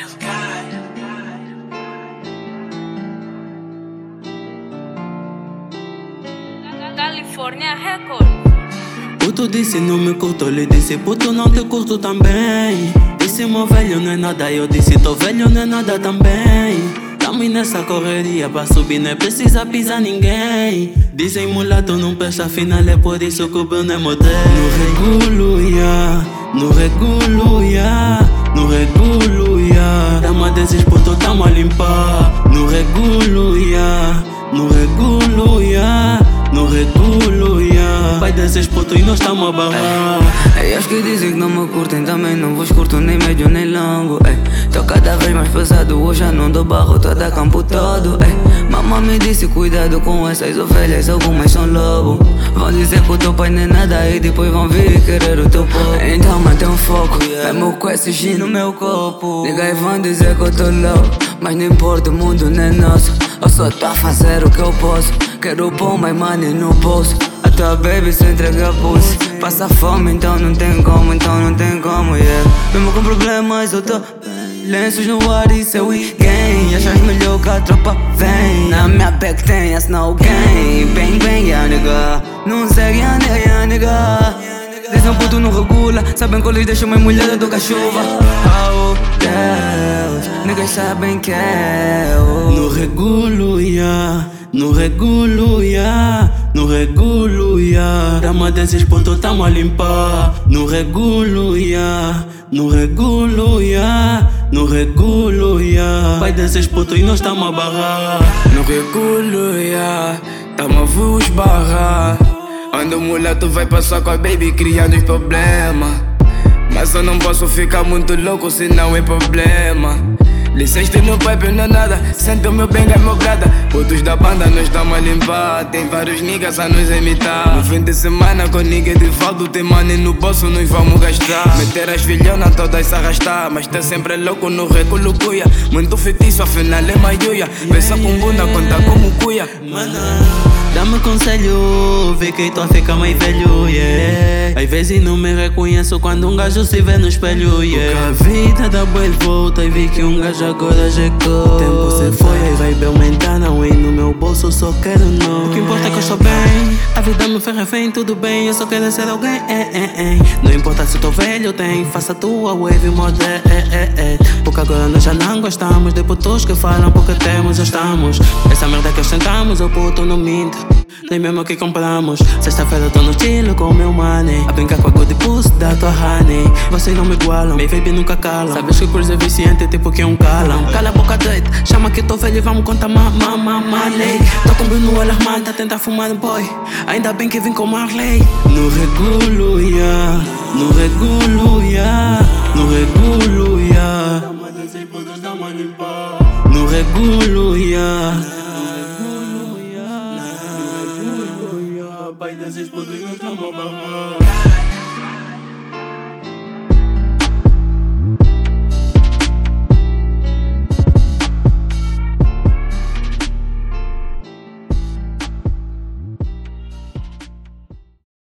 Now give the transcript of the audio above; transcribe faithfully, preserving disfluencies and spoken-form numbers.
California Record. Puto disse não me curto, lhe disse puto não te curto também. Disse meu velho não é nada, eu disse tô velho não é nada também. Tamo nessa correria, pra subir não é precisa pisar ninguém. Dizem mulato não presta, afinal é por isso que o Bruno é modelo. No regulo, yeah, no regulo, yeah, no regulo, yeah. Tamo a desses puto, tamo a limpar. No regulo, yeah, no regulo, yeah, no regulo, yeah. Pai desses putos e nós tamo a barrar. Ei, acho que dizem que não me curtem, também não vos curto nem médio nem longo. Ei, tô cada vez mais pesado, hoje já não dou barro, tô da campo todo. Ei, mamãe me disse cuidado com essas ovelhas, algumas são lobo. Vão dizer que o teu pai nem nada e depois vão vir querer o teu povo. Então mantém um foco, mesmo com esse gin no meu corpo. Ninguém vão dizer que eu tô louco, mas não importa, o mundo não é nosso. Eu só tô a fazer o que eu posso. Quero pôr mais money no bolso. A tua baby só entrega pulse. Passa fome, então não tem como, então não tem como, yeah. Mesmo com problemas eu tô lenços no ar, isso é weekend. Achas melhor que a tropa vem. Na minha back tem a Snow Gang. Bang bang, yeah nigga. Não segue, yeah nigga, yeah nigga. Dizem um puto não regula, sabem que eu lhes deixo mais molhada do que a chuva. Oh Deus, niggas sabem que é eu. No regulo, yeah, no regulo, yeah, no regulo, yeah. Tamo desses putos, tamo a limpar. No regulo, yeah, no regulo, yeah, no regulo, yeah. Pai desses putos e nós tamo a barrar. No regulo, yeah, tamo a vos barrar. Ando mulato vai passar com a baby criando os problemas. Mas eu não posso ficar muito louco senão é problema. Licença no pipe não é nada, senta o meu benga é meu brada. Putos da banda nós estamos a limpar, tem vários niggas a nos imitar. No fim de semana com nigga de valdo, tem money no bolso, nós vamos gastar. Meter as filhonas todas se arrastar, mas tá sempre louco no reculo cuia. Muito feitiço, afinal é maiuia. Pensa com bunda, conta como cuia. Dá-me conselho, vê que tô a ficar mais velho, yeah. Às vezes não me reconheço quando um gajo se vê no espelho, yeah. Porque a vida dá boa volta e vi que um gajo agora chegou. O tempo se foi, aí vai bem aumentar, não e no meu bolso eu só quero não. O que importa é que eu estou bem, a vida me fez refém, tudo bem, eu só quero ser alguém, eh, eh, eh. Não importa se tô velho ou tem, faça a tua wave mode, eh, eh, eh. Porque agora nós já não gostamos de putos que falam porque temos, já estamos. Essa merda que ostentamos, o puto não minta, nem mesmo que compramos. Sexta-feira tô no estilo com o meu money, a brincar com a good pussy da tua honey. Vocês não me igualam, meu baby nunca calam. Sabes que o cruz é viciante tipo que um calam. Cala a boca doida, chama que tô velho e vamos contar ma, ma, ma, money. Tô com o Bruno alarmante a tentar fumar um boy, ainda bem que vim com Marley. No regulo, yeah, no regulo, yeah, no regulo, yeah. No regulo, yeah. Pai desses putos não estamos a barrar.